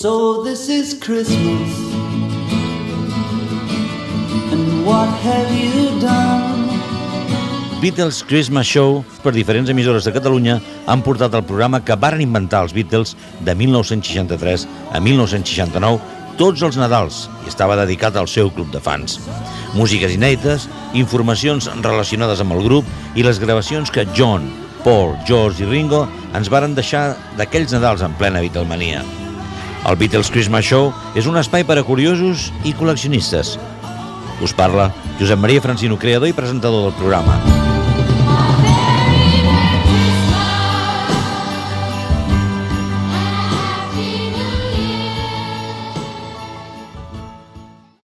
So this is Christmas, and what have you done? Beatles Christmas Show, per diferents emissores de Catalunya, han portat el programa que varen inventar els Beatles de 1963 a 1969, tots els Nadals, i estava dedicat al seu club de fans. Músiques inèdites, informacions relacionades amb el grup i les gravacions que John, Paul, George i Ringo ens varen deixar d'aquells Nadals en plena Beatlemania. El Beatles Christmas Show és un espai per a curiosos i col·leccionistes. Us parla Josep Maria Francino, creador i presentador del programa.